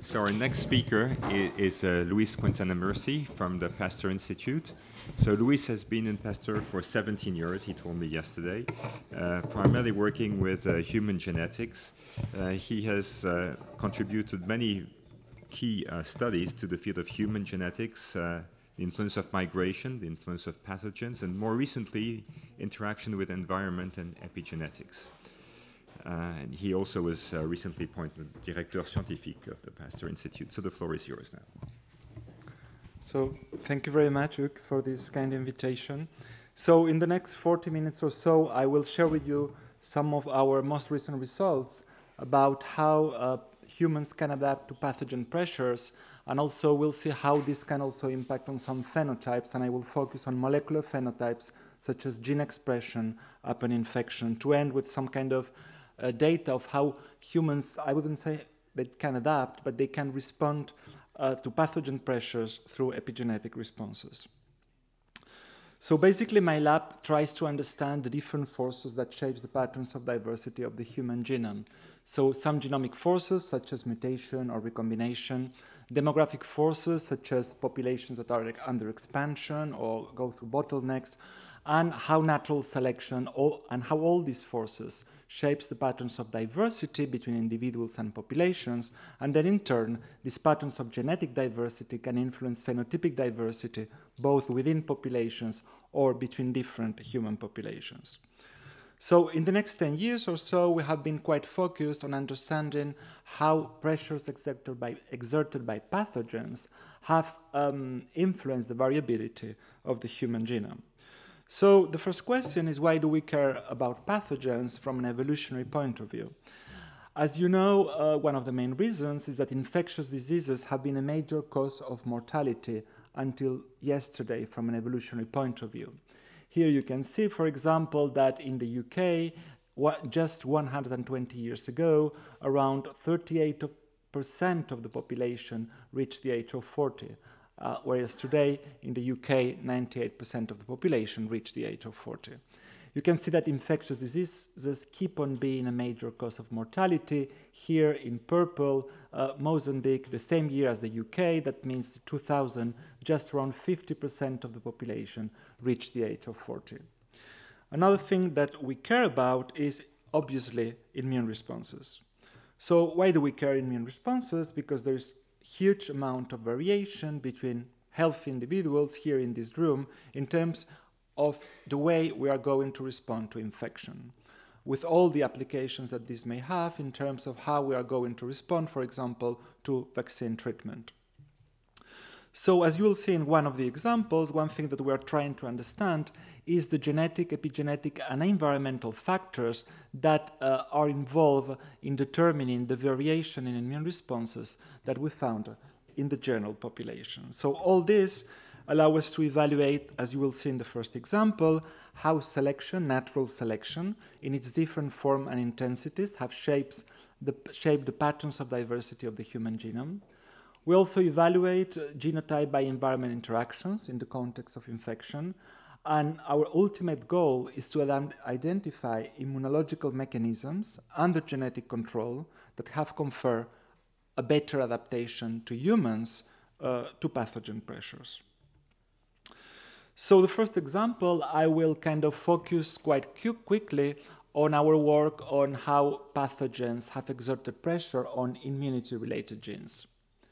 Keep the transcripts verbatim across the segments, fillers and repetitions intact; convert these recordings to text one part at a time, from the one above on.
So our next speaker is, is uh, Luis Quintana Murci from the Pasteur Institute. So Luis has been in Pasteur for seventeen years, he told me yesterday, uh, primarily working with uh, human genetics. Uh, he has uh, contributed many key uh, studies to the field of human genetics, uh, the influence of migration, the influence of pathogens, and more recently, interaction with environment and epigenetics. Uh, and he also was uh, recently appointed Directeur Scientifique of the Pasteur Institute. So the floor is yours now. So thank you very much, Hugues, for this kind invitation. So in the next forty minutes or so, I will share with you some of our most recent results about how uh, humans can adapt to pathogen pressures, and also we'll see how this can also impact on some phenotypes, and I will focus on molecular phenotypes such as gene expression upon infection, to end with some kind of Uh, data of how humans, I wouldn't say they can adapt, but they can respond uh, to pathogen pressures through epigenetic responses. So basically my lab tries to understand the different forces that shapes the patterns of diversity of the human genome. So some genomic forces such as mutation or recombination, demographic forces such as populations that are like under expansion or go through bottlenecks, and how natural selection all, and how all these forces shapes the patterns of diversity between individuals and populations, and then in turn, these patterns of genetic diversity can influence phenotypic diversity both within populations or between different human populations. So in the next ten years or so, we have been quite focused on understanding how pressures exerted by, exerted by pathogens have um, influenced the variability of the human genome. So the first question is, why do we care about pathogens from an evolutionary point of view? As you know, uh, one of the main reasons is that infectious diseases have been a major cause of mortality until yesterday from an evolutionary point of view. Here you can see, for example, that in the U K, what, just one hundred twenty years ago, around thirty-eight percent of the population reached the age of forty. Uh, whereas today, in the U K, ninety-eight percent of the population reach the age of forty. You can see that infectious diseases keep on being a major cause of mortality. Here in purple, uh, Mozambique, the same year as the U K, that means two thousand, just around fifty percent of the population reached the age of forty. Another thing that we care about is obviously immune responses. So why do we care immune responses? Because there's huge amount of variation between healthy individuals here in this room in terms of the way we are going to respond to infection, with all the applications that this may have in terms of how we are going to respond, for example, to vaccine treatment. So as you will see in one of the examples, one thing that we are trying to understand is the genetic, epigenetic, and environmental factors that uh, are involved in determining the variation in immune responses that we found in the general population. So all this allows us to evaluate, as you will see in the first example, how selection, natural selection, in its different form and intensities have shapes the, shaped the patterns of diversity of the human genome. We also evaluate genotype by environment interactions in the context of infection, and our ultimate goal is to identify immunological mechanisms under genetic control that have conferred a better adaptation to humans uh, to pathogen pressures. So the first example, I will kind of focus quite quickly on our work on how pathogens have exerted pressure on immunity-related genes.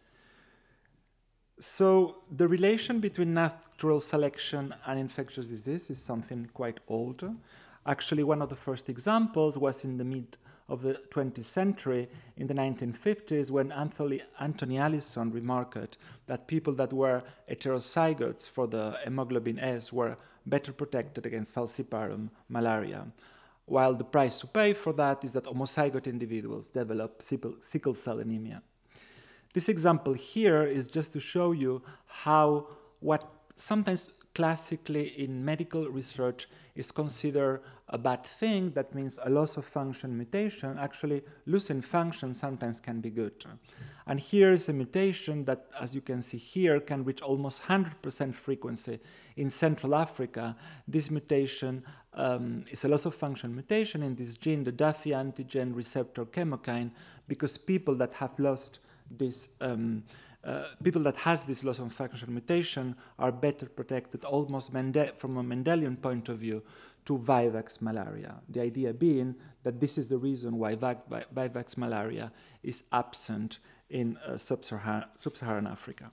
So the relation between natural selection and infectious disease is something quite old. Actually, one of the first examples was in the mid of the twentieth century, in the nineteen fifties, when Anthony, Anthony Allison remarked that people that were heterozygotes for the hemoglobin S were better protected against falciparum malaria, while the price to pay for that is that homozygote individuals develop sickle cell anemia. This example here is just to show you how what sometimes classically in medical research is considered a bad thing, that means a loss of function mutation, actually losing function sometimes can be good. And here is a mutation that, as you can see here, can reach almost one hundred percent frequency in Central Africa. This mutation um, is a loss of function mutation in this gene, the Duffy antigen receptor chemokine, because people that have lost this um, uh, people that has this loss of function mutation are better protected almost Mende from a Mendelian point of view to Vivax malaria. The idea being that this is the reason why Vivax malaria is absent in uh, sub-Saharan sub-Saharan Africa.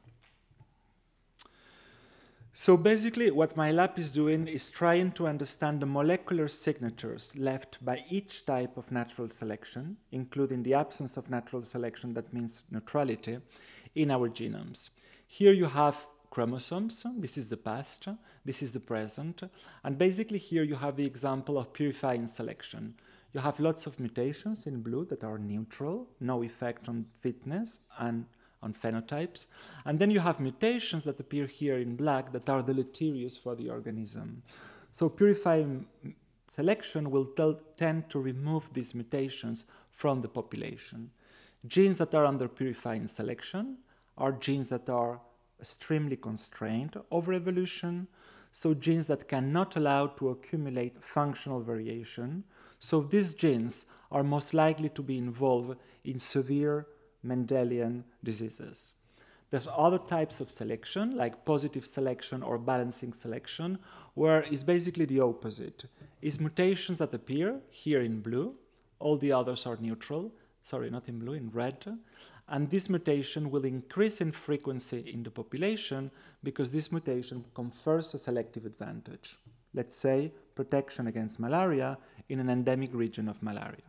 So basically what my lab is doing is trying to understand the molecular signatures left by each type of natural selection, including the absence of natural selection, that means neutrality, in our genomes. Here you have chromosomes, this is the past, this is the present, and basically here you have the example of purifying selection. You have lots of mutations in blue that are neutral, no effect on fitness and on phenotypes, and then you have mutations that appear here in black that are deleterious for the organism. So purifying selection will tend to remove these mutations from the population. Genes that are under purifying selection are genes that are extremely constrained over evolution, so genes that cannot allow to accumulate functional variation. So these genes are most likely to be involved in severe Mendelian diseases. There's other types of selection, like positive selection or balancing selection, where it's basically the opposite. It's mutations that appear here in blue, all the others are neutral, sorry, not in blue, in red, and this mutation will increase in frequency in the population because this mutation confers a selective advantage. Let's say protection against malaria in an endemic region of malaria.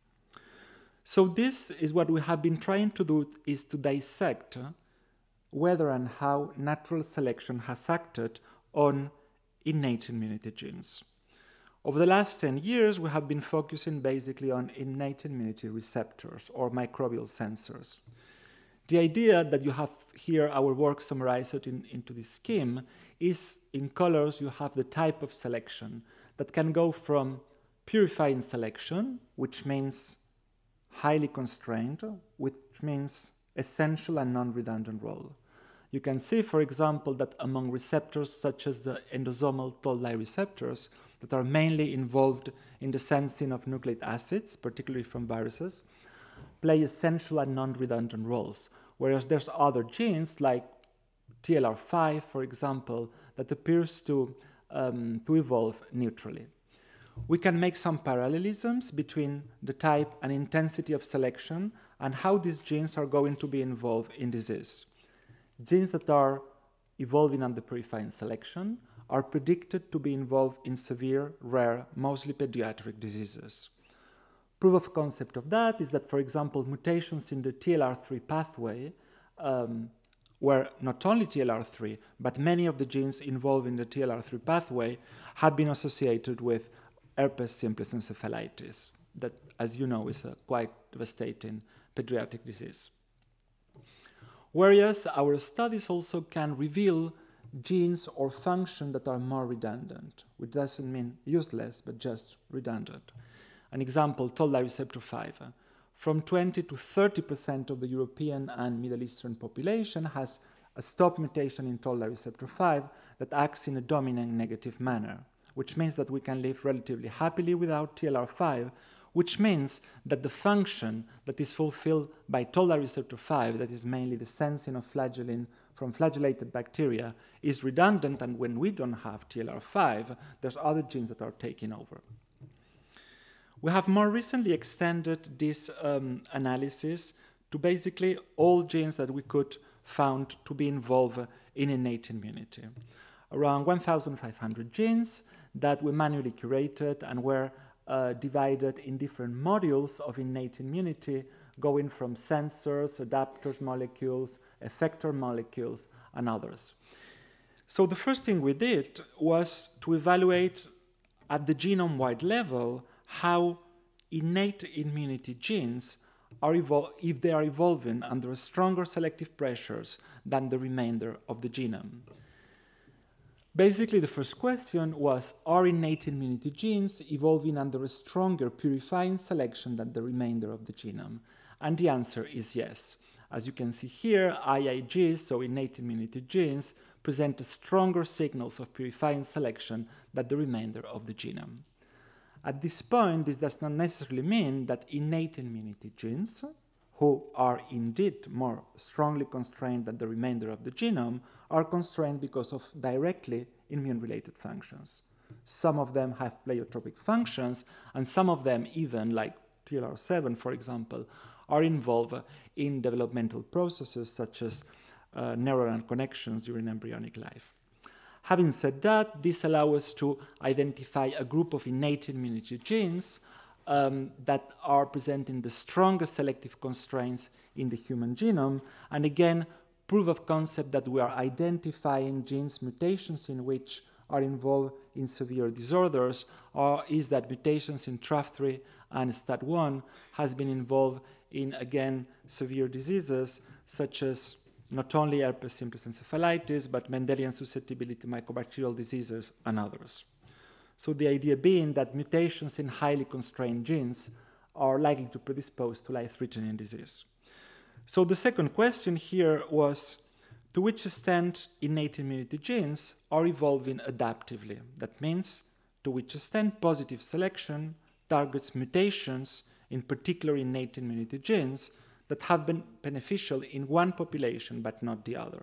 So this is what we have been trying to do, is to dissect whether and how natural selection has acted on innate immunity genes. Over the last ten years, we have been focusing basically on innate immunity receptors or microbial sensors. The idea that you have here, our work summarized in, into this scheme, is in colors you have the type of selection that can go from purifying selection, which means highly constrained, which means essential and non-redundant role. You can see, for example, that among receptors such as the endosomal toll-like receptors that are mainly involved in the sensing of nucleic acids, particularly from viruses, play essential and non-redundant roles, whereas there's other genes like T L R five, for example, that appears to, um, to evolve neutrally. We can make some parallelisms between the type and intensity of selection and how these genes are going to be involved in disease. Genes that are evolving under purifying selection are predicted to be involved in severe, rare, mostly pediatric diseases. Proof of concept of that is that, for example, mutations in the T L R three pathway, um, where not only T L R three, but many of the genes involved in the T L R three pathway have been associated with herpes simplex encephalitis, that, as you know, is a quite devastating pediatric disease. Whereas our studies also can reveal genes or function that are more redundant, which doesn't mean useless, but just redundant. An example, toll-like receptor five. From twenty to thirty percent of the European and Middle Eastern population has a stop mutation in toll-like receptor five that acts in a dominant negative manner, which means that we can live relatively happily without T L R five, which means that the function that is fulfilled by toll-like receptor five, that is mainly the sensing of flagellin from flagellated bacteria, is redundant, and when we don't have T L R five, there's other genes that are taking over. We have more recently extended this um, analysis to basically all genes that we could found to be involved in innate immunity. Around one thousand five hundred genes that we manually curated and were uh, divided in different modules of innate immunity, going from sensors, adapters molecules, effector molecules, and others. So the first thing we did was to evaluate at the genome-wide level how innate immunity genes are evol- if they are evolving under stronger selective pressures than the remainder of the genome. Basically, the first question was, are innate immunity genes evolving under a stronger purifying selection than the remainder of the genome? And the answer is yes. As you can see here, I I Gs, so innate immunity genes, present stronger signals of purifying selection than the remainder of the genome. At this point, this does not necessarily mean that innate immunity genes, who are indeed more strongly constrained than the remainder of the genome, are constrained because of directly immune-related functions. Some of them have pleiotropic functions, and some of them even, like T L R seven, for example, are involved in developmental processes such as uh, neuronal connections during embryonic life. Having said that, this allows us to identify a group of innate immunity genes um, that are presenting the strongest selective constraints in the human genome, and again, proof of concept that we are identifying genes mutations in which are involved in severe disorders, or is that mutations in T R A F three and S T A T one has been involved in, again, severe diseases such as not only herpes simplex encephalitis, but Mendelian susceptibility mycobacterial diseases and others. So the idea being that mutations in highly constrained genes are likely to predispose to life-threatening disease. So the second question here was, to which extent innate immunity genes are evolving adaptively? That means, to which extent positive selection targets mutations, in particular innate immunity genes, that have been beneficial in one population but not the other.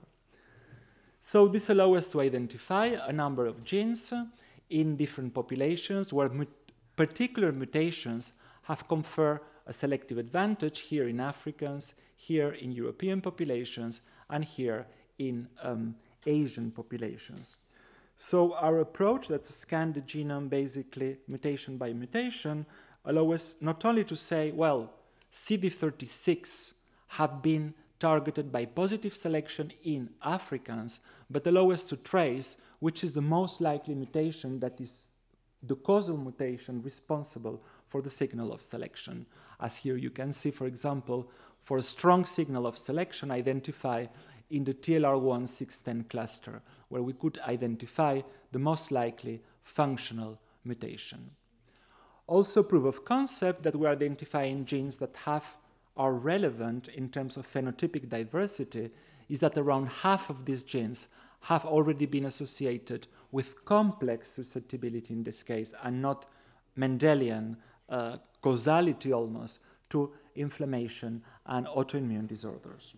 So this allows us to identify a number of genes in different populations where mut particular mutations have conferred a selective advantage, here in Africans, here in European populations, and here in um, Asian populations. So our approach, that's scan the genome basically mutation by mutation, allows us not only to say, well, C D thirty-six have been targeted by positive selection in Africans, but allow us to trace which is the most likely mutation that is the causal mutation responsible for the signal of selection. As here you can see, for example, for a strong signal of selection, identify in the T L R one six ten cluster, where we could identify the most likely functional mutation. Also proof of concept that we are identifying genes that have are relevant in terms of phenotypic diversity is that around half of these genes have already been associated with complex susceptibility in this case, and not Mendelian uh, causality almost to inflammation and autoimmune disorders.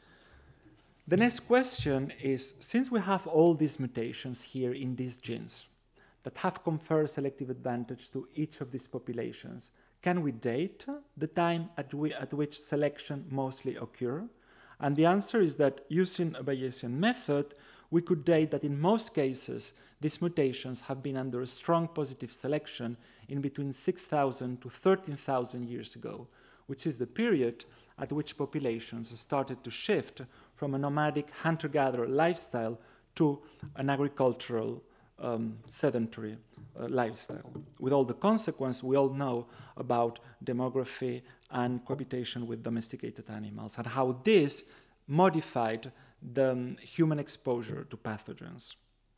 The next question is, since we have all these mutations here in these genes that have conferred selective advantage to each of these populations, can we date the time at, we, at which selection mostly occur? And the answer is that using a Bayesian method, we could date that in most cases, these mutations have been under a strong positive selection in between six thousand to thirteen thousand years ago, which is the period at which populations started to shift from a nomadic hunter-gatherer lifestyle to an agricultural um, sedentary uh, lifestyle, with all the consequences we all know about demography and cohabitation with domesticated animals, and how this modified the um, human exposure to pathogens.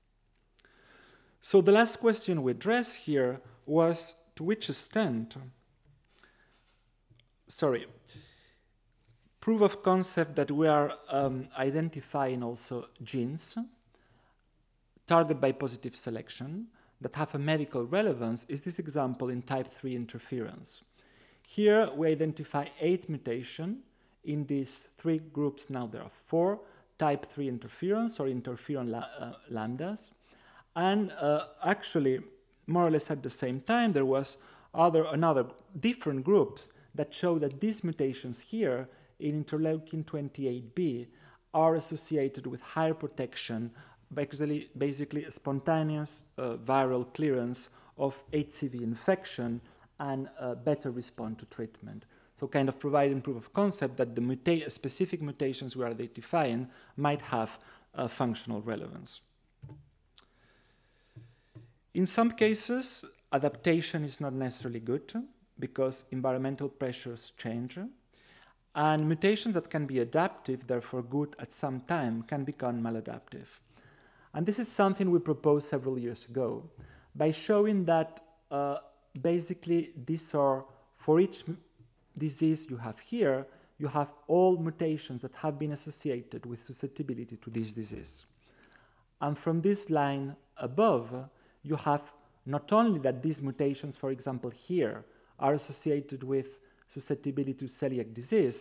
So the last question we addressed here was, to which extent, sorry, proof of concept that we are um, identifying also genes targeted by positive selection that have a medical relevance is this example in type three interference. Here we identify eight mutations in these three groups. Now there are four type three interference or interferon la uh, lambdas, and uh, actually more or less at the same time there was other another different groups that show that these mutations here in interleukin twenty-eight B are associated with higher protection, basically, basically a spontaneous uh, viral clearance of H C V infection and a better response to treatment. So kind of providing proof of concept that the muta specific mutations we are identifying might have uh, functional relevance. In some cases, adaptation is not necessarily good because environmental pressures change, and mutations that can be adaptive, therefore good at some time, can become maladaptive. And this is something we proposed several years ago by showing that uh, basically these are, for each disease you have here, you have all mutations that have been associated with susceptibility to this disease. And from this line above, you have not only that these mutations, for example, here, are associated with susceptibility to celiac disease,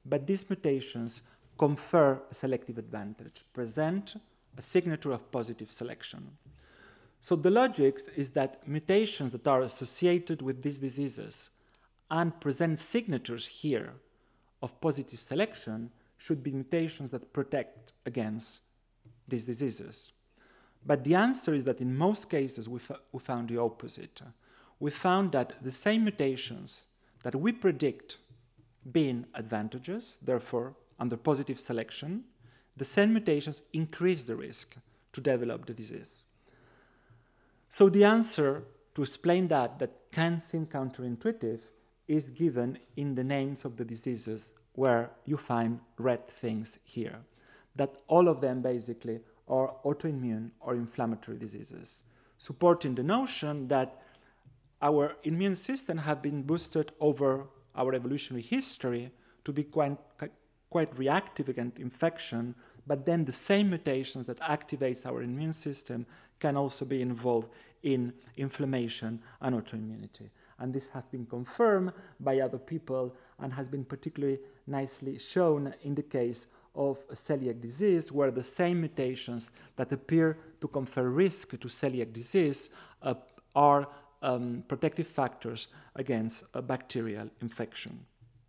but these mutations confer a selective advantage, present a signature of positive selection. So the logic is that mutations that are associated with these diseases and present signatures here of positive selection should be mutations that protect against these diseases. But the answer is that in most cases we, we found the opposite. We found that the same mutations that we predict being advantageous, therefore under positive selection, the same mutations increase the risk to develop the disease. So the answer to explain that, that can seem counterintuitive, is given in the names of the diseases where you find red things here, that all of them basically are autoimmune or inflammatory diseases, supporting the notion that our immune system have been boosted over our evolutionary history to be quite, quite reactive against infection, but then the same mutations that activates our immune system can also be involved in inflammation and autoimmunity. And this has been confirmed by other people and has been particularly nicely shown in the case of celiac disease, where the same mutations that appear to confer risk to celiac disease uh, are um, protective factors against a bacterial infection.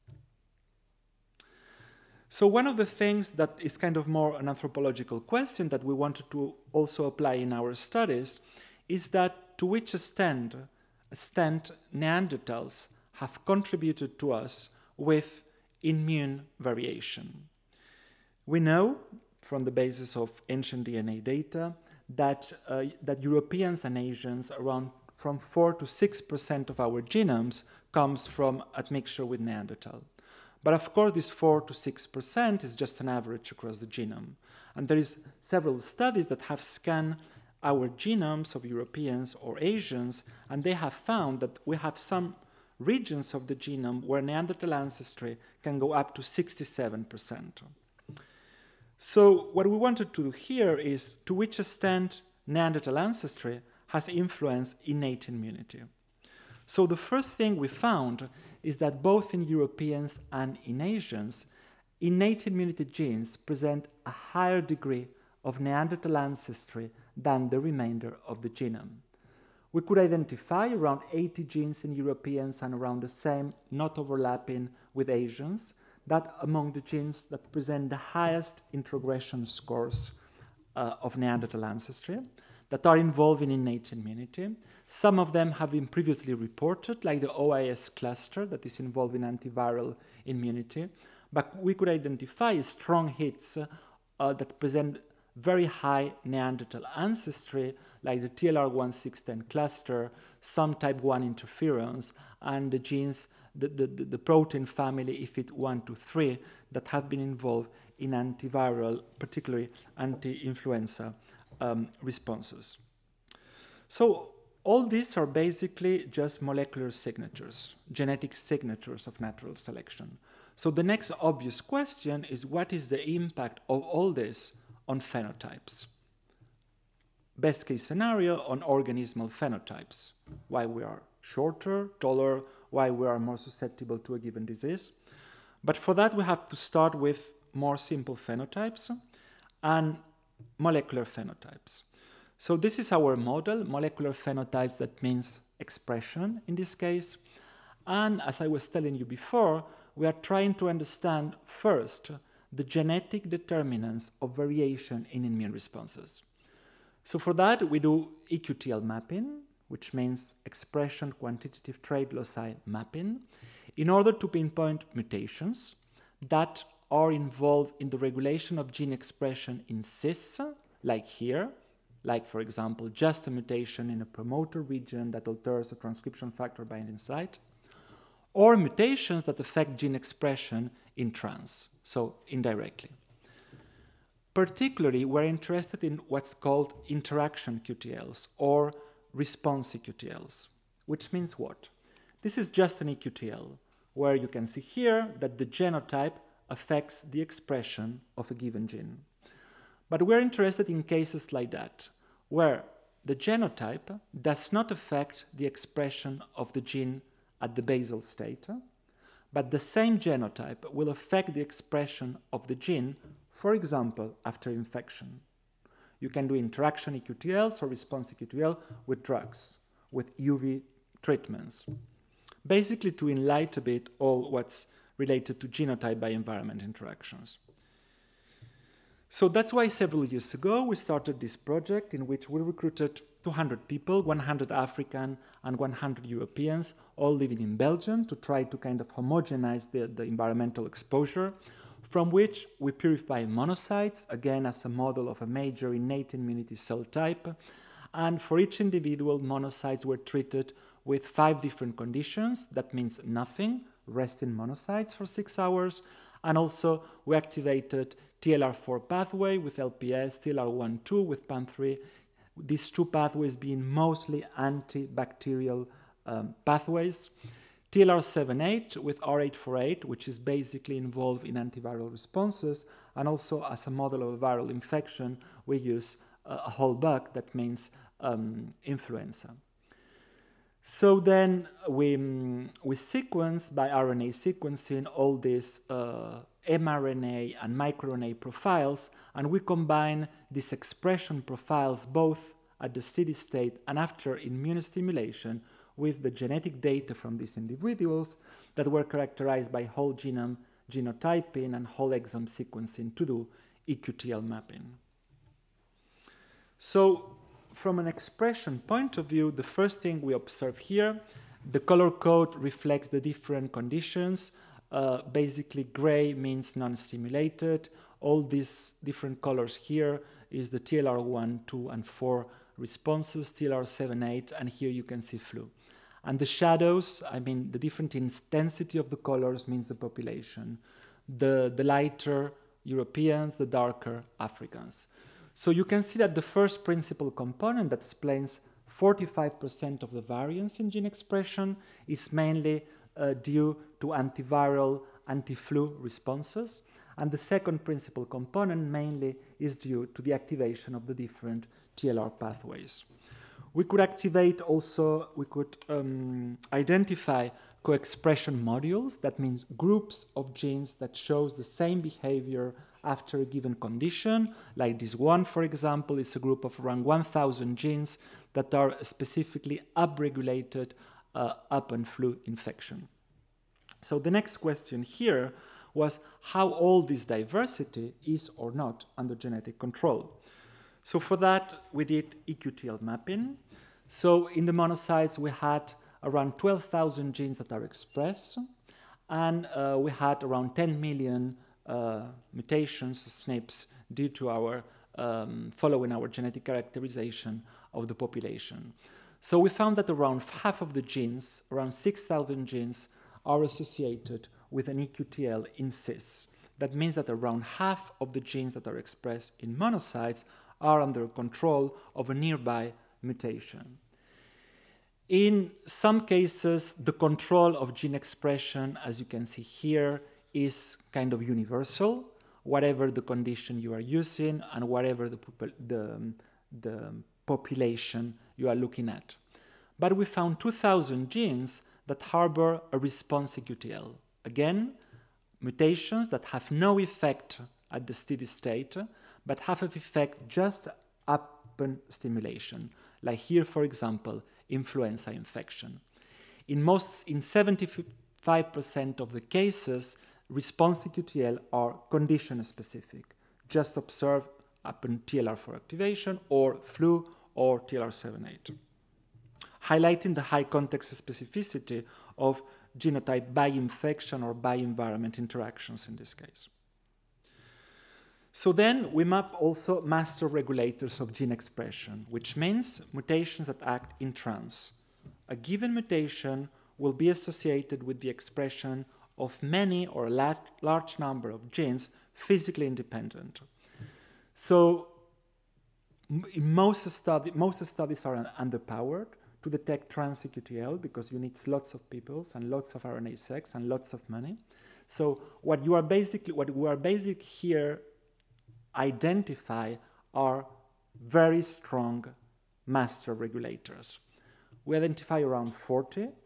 So one of the things that is kind of more an anthropological question that we wanted to also apply in our studies is that to which extent, extent Neanderthals have contributed to us with immune variation. We know from the basis of ancient D N A data that, uh, that Europeans and Asians, around from four to six percent of our genomes comes from admixture with Neanderthal. But of course, this four to six percent is just an average across the genome. And there is several studies that have scanned our genomes of Europeans or Asians, and they have found that we have some regions of the genome where Neanderthal ancestry can go up to sixty-seven percent. So what we wanted to do here is to which extent Neanderthal ancestry has influenced innate immunity. So the first thing we found is that both in Europeans and in Asians, innate immunity genes present a higher degree of Neanderthal ancestry than the remainder of the genome. We could identify around eighty genes in Europeans and around the same, not overlapping with Asians, that among the genes that present the highest introgression scores uh, of Neanderthal ancestry, that are involved in innate immunity. Some of them have been previously reported, like the O I S cluster that is involved in antiviral immunity, but we could identify strong hits uh, that present very high Neanderthal ancestry, like the T L R one six ten cluster, some type one interferons, and the genes, the, the, the protein family I F I D one two three that have been involved in antiviral, particularly anti-influenza um, responses. So all these are basically just molecular signatures, genetic signatures of natural selection. So the next obvious question is, what is the impact of all this on phenotypes? Best case scenario, on organismal phenotypes. Why we are shorter, taller, why we are more susceptible to a given disease. But for that, we have to start with more simple phenotypes and molecular phenotypes. So this is our model, molecular phenotypes, that means expression in this case. And as I was telling you before, we are trying to understand first the genetic determinants of variation in immune responses. So for that, we do E Q T L mapping, which means expression quantitative trait loci mapping, in order to pinpoint mutations that are involved in the regulation of gene expression in cis, like here, like, for example, just a mutation in a promoter region that alters a transcription factor binding site, or mutations that affect gene expression in trans, so indirectly. Particularly, we're interested in what's called interaction Q T Ls or response E Q T Ls, which means what? This is just an E Q T L, where you can see here that the genotype affects the expression of a given gene. But we're interested in cases like that, where the genotype does not affect the expression of the gene at the basal state, but the same genotype will affect the expression of the gene, for example, after infection. You can do interaction E Q T Ls or response E Q T L with drugs, with U V treatments, basically to enlighten a bit all what's related to genotype by environment interactions. So that's why several years ago we started this project in which we recruited two hundred people, one hundred African and one hundred Europeans, all living in Belgium, to try to kind of homogenize the, the environmental exposure, from which we purify monocytes, again as a model of a major innate immunity cell type. And for each individual, monocytes were treated with five different conditions. That means nothing, resting monocytes for six hours. And also we activated T L R four pathway with L P S, T L R one two with P A M three, these two pathways being mostly antibacterial um, pathways. T L R seven eight with R eight forty-eight, which is basically involved in antiviral responses, and also as a model of a viral infection, we use uh, a whole bug, that means um, influenza. So then we, um, we sequence by R N A sequencing all these uh, mRNA and microRNA profiles, and we combine these expression profiles both at the steady state and after immunostimulation with the genetic data from these individuals that were characterized by whole genome genotyping and whole exome sequencing to do E Q T L mapping. So from an expression point of view, the first thing we observe here, the color code reflects the different conditions. Uh, basically, gray means non-stimulated. All these different colors here is the T L R one, two, and four responses, T L R seven, eight, and here you can see flu. And the shadows, I mean, the different intensity of the colors means the population. The, the lighter Europeans, the darker Africans. So you can see that the first principal component that explains forty-five percent of the variance in gene expression is mainly uh, due to antiviral, anti-flu responses. And the second principal component mainly is due to the activation of the different T L R pathways. We could activate also, we could um, identify co-expression modules, that means groups of genes that shows the same behavior after a given condition. Like this one, for example, is a group of around one thousand genes that are specifically upregulated uh, upon flu infection. So the next question here was how all this diversity is or not under genetic control. So for that, we did E Q T L mapping. So in the monocytes, we had around twelve thousand genes that are expressed, and uh, we had around ten million uh, mutations, S N Ps, due to our um, following our genetic characterization of the population. So we found that around half of the genes, around six thousand genes, are associated with an E Q T L in cis. That means that around half of the genes that are expressed in monocytes are under control of a nearby mutation. In some cases, the control of gene expression, as you can see here, is kind of universal, whatever the condition you are using and whatever the, the, the population you are looking at. But we found two thousand genes that harbor a response E Q T L. Again, mutations that have no effect at the steady state, but have an effect just upon stimulation, like here, for example, influenza infection. In most, in seventy-five percent of the cases, response E Q T L are condition-specific, just observed upon T L R four activation or flu or T L R seven eight, highlighting the high context specificity of genotype by infection or by environment interactions in this case. So then we map also master regulators of gene expression, which means mutations that act in trans. A given mutation will be associated with the expression of many or a large, large number of genes physically independent. So in most, study, most studies are underpowered to detect trans E Q T L because you need lots of people and lots of R N A sex and lots of money. So what you are basically, what we are basically here identify are very strong master regulators. We identify around forty,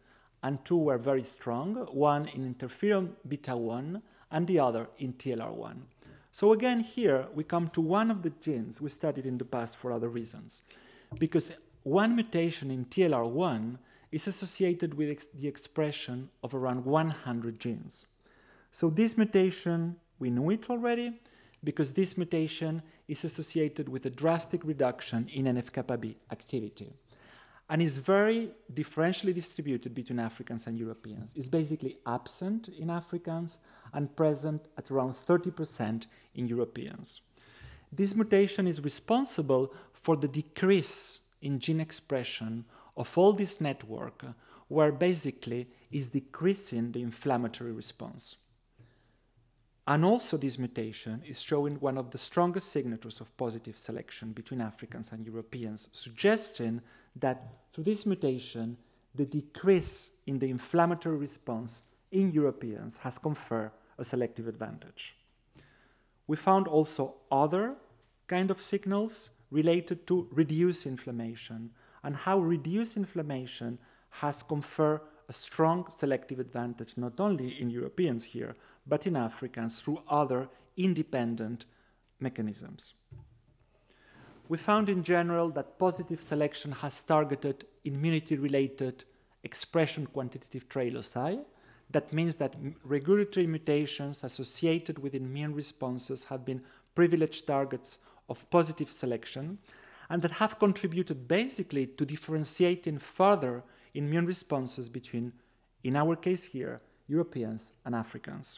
and two were very strong, one in interferon beta one and the other in T L R one. So again, here we come to one of the genes we studied in the past for other reasons, because one mutation in T L R one is associated with ex the expression of around one hundred genes. So this mutation, we knew it already, because this mutation is associated with a drastic reduction in N F kappa B activity, and is very differentially distributed between Africans and Europeans. It's basically absent in Africans and present at around thirty percent in Europeans. This mutation is responsible for the decrease in gene expression of all this network, where basically is decreasing the inflammatory response. And also this mutation is showing one of the strongest signatures of positive selection between Africans and Europeans, suggesting that through this mutation, the decrease in the inflammatory response in Europeans has conferred a selective advantage. We found also other kind of signals related to reduced inflammation and how reduced inflammation has conferred a strong selective advantage not only in Europeans here, but in Africans through other independent mechanisms. We found in general that positive selection has targeted immunity-related expression quantitative trait loci. That means that regulatory mutations associated with immune responses have been privileged targets of positive selection, and that have contributed basically to differentiating further immune responses between, in our case here, Europeans and Africans.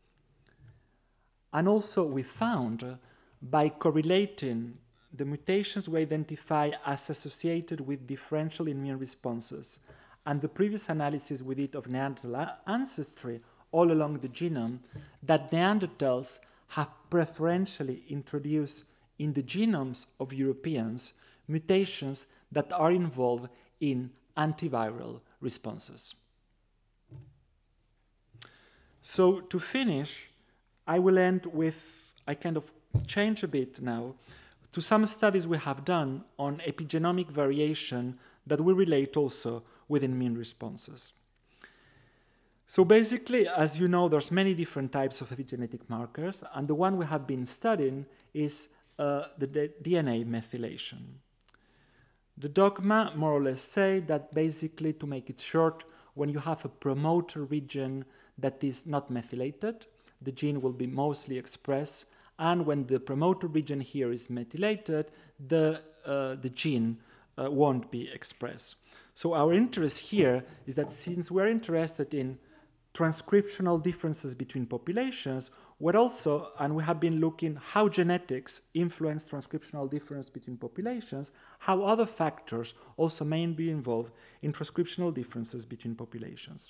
And also we found, uh, by correlating the mutations we identify as associated with differential immune responses and the previous analysis we did of Neanderthal ancestry all along the genome, that Neanderthals have preferentially introduced in the genomes of Europeans mutations that are involved in antiviral responses. So to finish, I will end with, I kind of change a bit now, to some studies we have done on epigenomic variation that we relate also with immune responses. So basically, as you know, there's many different types of epigenetic markers, and the one we have been studying is uh, the D N A methylation. The dogma more or less say that basically, to make it short, when you have a promoter region that is not methylated, the gene will be mostly expressed, and when the promoter region here is methylated, the, uh, the gene uh, won't be expressed. So our interest here is that since we're interested in transcriptional differences between populations, we're also, and we have been looking how genetics influence transcriptional difference between populations, how other factors also may be involved in transcriptional differences between populations.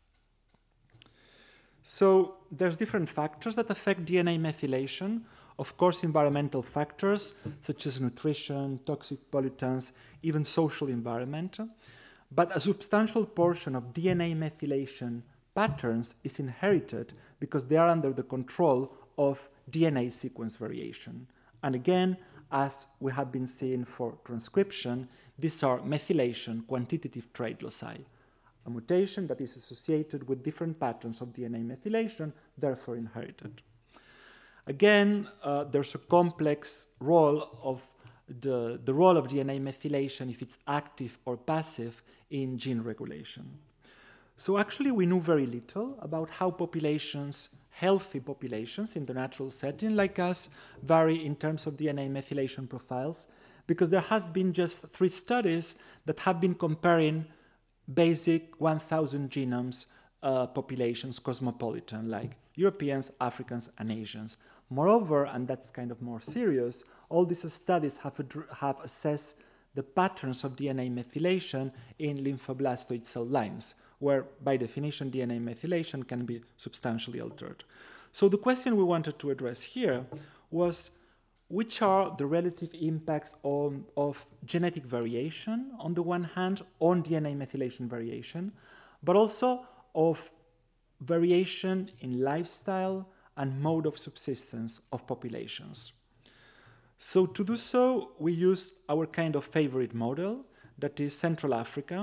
So there's different factors that affect D N A methylation. Of course, environmental factors such as nutrition, toxic pollutants, even social environment. But a substantial portion of D N A methylation patterns is inherited because they are under the control of D N A sequence variation. And again, as we have been seeing for transcription, these are methylation quantitative trait loci, a mutation that is associated with different patterns of D N A methylation, therefore inherited. Again, uh, there's a complex role of the, the role of D N A methylation, if it's active or passive, in gene regulation. So actually we knew very little about how populations, healthy populations in the natural setting like us, vary in terms of D N A methylation profiles, because there has been just three studies that have been comparing basic one thousand genomes uh, populations, cosmopolitan, like Europeans, Africans, and Asians. Moreover, and that's kind of more serious, all these studies have, have assessed the patterns of D N A methylation in lymphoblastoid cell lines, where by definition D N A methylation can be substantially altered. So the question we wanted to address here was, which are the relative impacts on, of genetic variation, on the one hand, on D N A methylation variation, but also of variation in lifestyle and mode of subsistence of populations. So to do so, we used our kind of favorite model, that is Central Africa,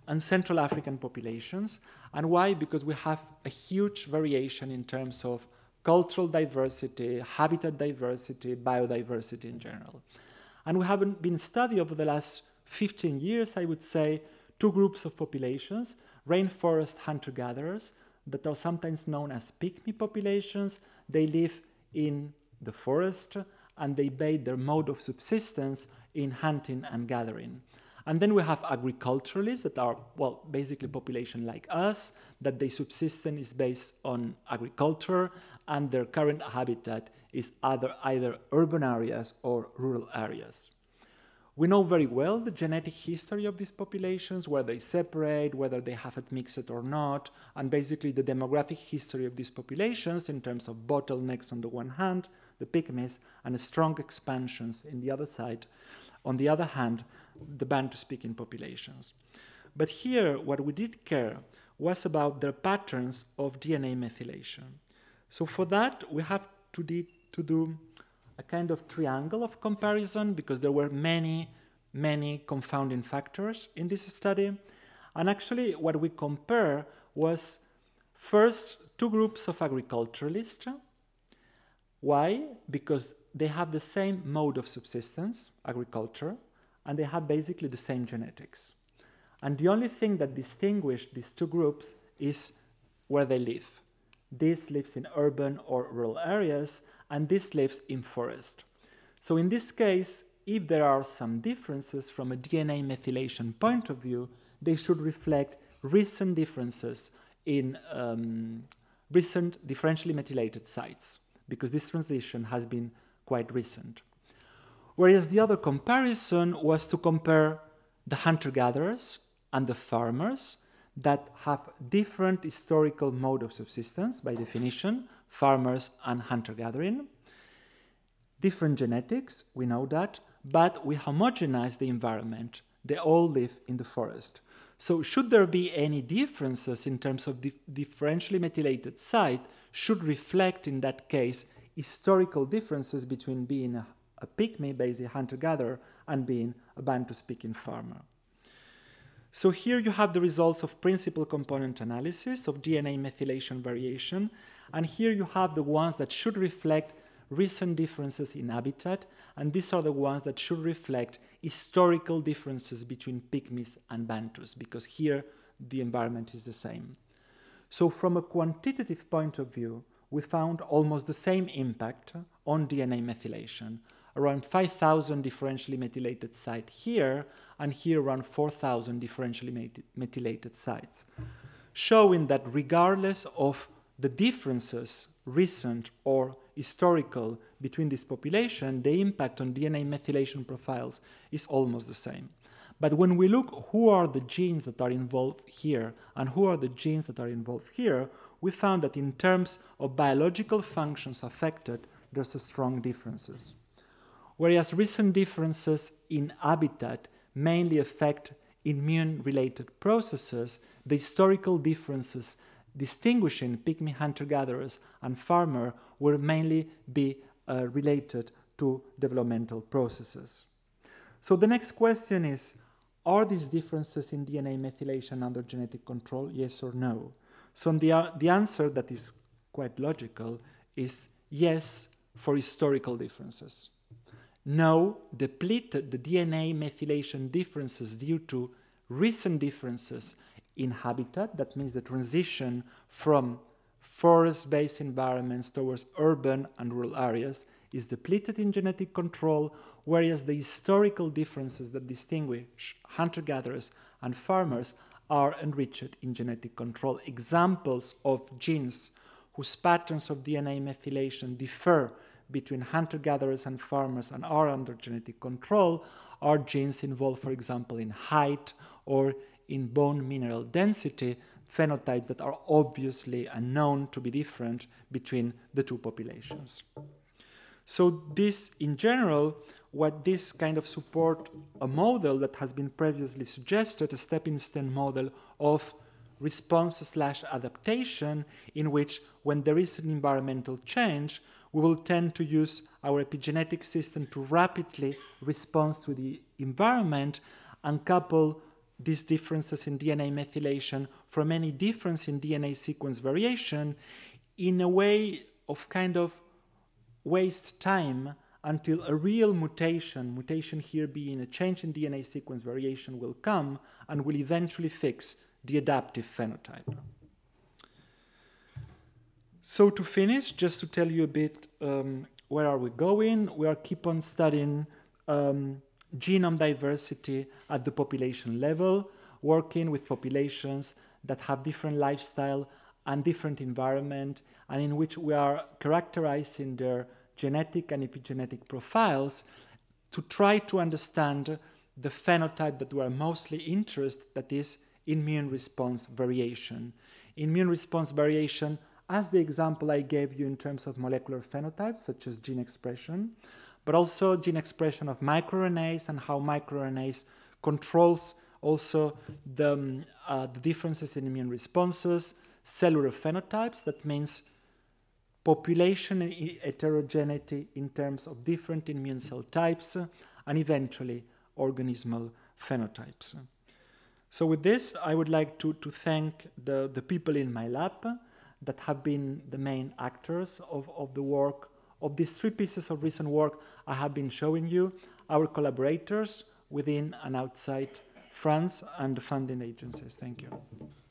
and Central African populations. And why? Because we have a huge variation in terms of cultural diversity, habitat diversity, biodiversity in general. And we have been studying over the last fifteen years, I would say, two groups of populations, rainforest hunter-gatherers that are sometimes known as pygmy populations. They live in the forest and they base their mode of subsistence in hunting and gathering. And then we have agriculturalists that are, well, basically population like us, that their subsistence is based on agriculture and their current habitat is either, either urban areas or rural areas. We know very well the genetic history of these populations, where they separate, whether they have it mixed or not, and basically the demographic history of these populations in terms of bottlenecks on the one hand, the pygmies, and strong expansions in the other side. On the other hand, the Bantu-speaking populations. But here, what we did care was about their patterns of D N A methylation. So for that, we have to, de- to do a kind of triangle of comparison, because there were many, many confounding factors in this study. And actually, what we compare was first two groups of agriculturalists. Why? Because they have the same mode of subsistence, agriculture, and they have basically the same genetics. And the only thing that distinguished these two groups is where they live. This lives in urban or rural areas, and this lives in forest. So in this case, if there are some differences from a D N A methylation point of view, they should reflect recent differences in um, recent differentially methylated sites, because this transition has been quite recent. Whereas the other comparison was to compare the hunter-gatherers and the farmers that have different historical mode of subsistence, by definition, farmers and hunter-gathering. Different genetics, we know that, but we homogenize the environment. They all live in the forest. So should there be any differences in terms of the differentially methylated site, should reflect in that case historical differences between being a, a pygmy, basically hunter-gatherer, and being a Bantu-speaking farmer. So here you have the results of principal component analysis of D N A methylation variation, and here you have the ones that should reflect recent differences in habitat, and these are the ones that should reflect historical differences between pygmies and Bantus, because here the environment is the same. So from a quantitative point of view, we found almost the same impact on D N A methylation. Around five thousand differentially methylated sites here, and here around four thousand differentially methylated sites, showing that regardless of the differences, recent or historical, between this population, the impact on D N A methylation profiles is almost the same. But when we look who are the genes that are involved here and who are the genes that are involved here, we found that in terms of biological functions affected, there's a strong differences. Whereas recent differences in habitat mainly affect immune-related processes, the historical differences distinguishing pygmy hunter-gatherers and farmer will mainly be uh, related to developmental processes. So the next question is, are these differences in D N A methylation under genetic control, yes or no? So the, uh, the answer that is quite logical is yes for historical differences. No, depleted the D N A methylation differences due to recent differences in habitat, that means the transition from forest-based environments towards urban and rural areas is depleted in genetic control, whereas the historical differences that distinguish hunter-gatherers and farmers are enriched in genetic control. Examples of genes whose patterns of D N A methylation differ between hunter-gatherers and farmers and are under genetic control are genes involved, for example, in height or in bone mineral density, phenotypes that are obviously and known to be different between the two populations. So this, in general, what this kind of support a model that has been previously suggested, a stepping stone model of response slash adaptation, in which when there is an environmental change, we will tend to use our epigenetic system to rapidly respond to the environment and couple these differences in D N A methylation from any difference in D N A sequence variation in a way of kind of waste time until a real mutation, mutation here being a change in D N A sequence variation, will come and will eventually fix the adaptive phenotype. So to finish, just to tell you a bit um, where are we going, we are keep on studying um, genome diversity at the population level, working with populations that have different lifestyle and different environment, and in which we are characterizing their genetic and epigenetic profiles to try to understand the phenotype that we are mostly interested, that is immune response variation. Immune response variation, as the example I gave you in terms of molecular phenotypes, such as gene expression, but also gene expression of microRNAs and how microRNAs controls also the, um, uh, the differences in immune responses, cellular phenotypes, that means population heterogeneity in terms of different immune cell types, and eventually organismal phenotypes. So with this, I would like to, to thank the, the people in my lab that have been the main actors of, of the work, of these three pieces of recent work I have been showing you, our collaborators within and outside France, and the funding agencies. Thank you.